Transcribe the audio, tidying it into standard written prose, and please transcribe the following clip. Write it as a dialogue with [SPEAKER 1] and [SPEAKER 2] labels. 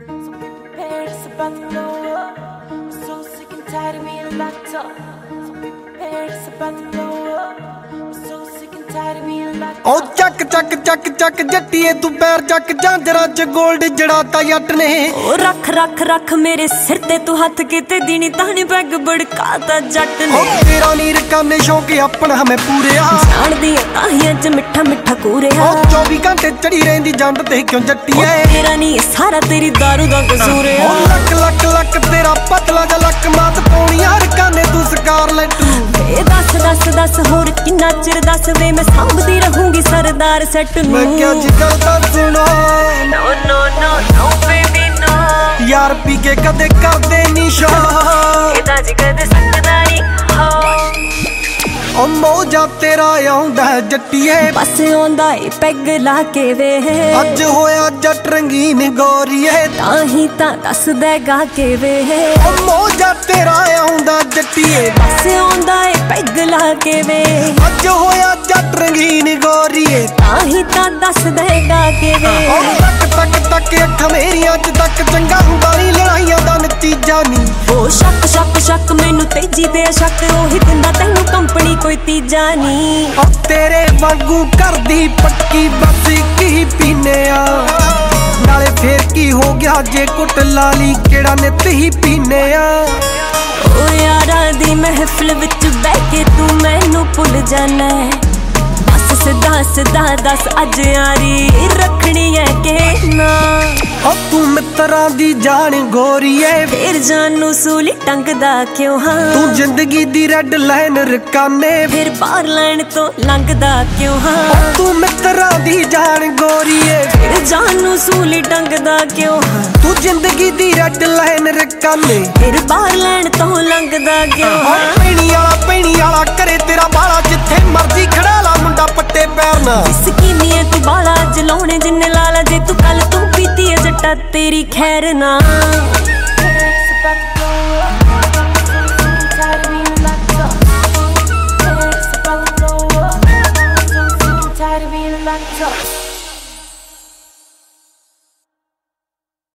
[SPEAKER 1] So be prepared, it's about to blow up. I'm so sick and tired of being locked up. So be prepared, it's about to blow up. I'm so sick and tired of being locked up.
[SPEAKER 2] ओ ਚੱਕ ਚੱਕ ਚੱਕ ਚੱਕ ਜੱਟੀਏ ਤੂੰ ਪੈਰ ਚੱਕ ਜਾਂਦਰਾਂ ਚ 골ਡ ਜੜਾਤਾ ਜੱਟ ਨੇ।
[SPEAKER 3] ओ रख रख रख मेरे सिर ते तू हथ किते दीनी तानी पैग बड़काता जट ने।
[SPEAKER 2] ओ तेरा नीर काने शौक अपना हमें पूरे
[SPEAKER 3] जान दी ताहियां च मिठा मिठा कूरे।
[SPEAKER 2] ओ 24 घंटे चढ़ी रहंदी जंड ते क्यों जट्टीए।
[SPEAKER 3] तेरा नहीं सारा तेरी दारू दा कसूर है।
[SPEAKER 2] ओ लक लक लक तेरा पतला जा लक मात पौनी यार काने तू स्कारलेट।
[SPEAKER 3] ए दस दस दस होर किन्ना चिर दस वे मैं सांभदी रहूंगी सरदार सेट नूं।
[SPEAKER 2] मैं क्या जिगर दा सुनो
[SPEAKER 3] no no no no baby no
[SPEAKER 2] यार पी के कदे कर दे निशा
[SPEAKER 3] एदा जिगर दे सकदा नहीं हो।
[SPEAKER 2] ओ मौजा तेरा आउंदा जट्टीए
[SPEAKER 3] बस आउंदा ए पैग ला के वे
[SPEAKER 2] अज होया जट रंगीन गोरीए
[SPEAKER 3] ताही तां दस दे गा के वे।
[SPEAKER 2] ओ मौजा तेरा आउंदा जट्टीए
[SPEAKER 3] बस आउंदा ए पैग ला के वे
[SPEAKER 2] अज होया जट रंगीन गोरीए
[SPEAKER 3] ताही तां दस दे गा के वे।
[SPEAKER 2] ओ तक तक तक अख मेरियां च तक चंगा हुंदा नहीं लड़ाइयां दा नतीजा नहीं।
[SPEAKER 3] ओ शक शक शक मैनू तेजी ते शक ओही दिंदा तैनू कंपनी कोई तीजा नहीं।
[SPEAKER 2] ओ तेरे वांगू करदी पक्की बस की पीने आ नाले फेर की हो गया जे कुट लाली केड़ा नित ही पीने आ।
[SPEAKER 3] ओ यारा दी महफिल विच बैठ के तू मैनू भुल जाना बस सिद्धा सिद्धा दस अज यारी रखनी है के ना।
[SPEAKER 2] ओ तू मित्तरां दी जान गोरीए
[SPEAKER 3] फिर जानू सूली टंगदा क्यों हाँ।
[SPEAKER 2] तू जिंदगी दी रेड लाइन रकाने
[SPEAKER 3] फिर बाहर लाइन तो लंघदा क्यों हाँ।
[SPEAKER 2] तू मित्तरां दी जान गोरीए
[SPEAKER 3] फिर जानू सूली टंगदा क्यों हाँ।
[SPEAKER 2] तू जिंदगी दी रेड लाइन रकाने
[SPEAKER 3] फिर बाहर लाइन तो लंघदा क्यों हाँ।
[SPEAKER 2] पैणी वाला करे तेरा बाला जिथे मर्जी खड़ा ला मुंडा पट्टे पैर ना।
[SPEAKER 3] स्कीमी है तू बाला जलाने जिन्ने लाला जे तू कल तू पीती है जट्टा तेरी खैर ना।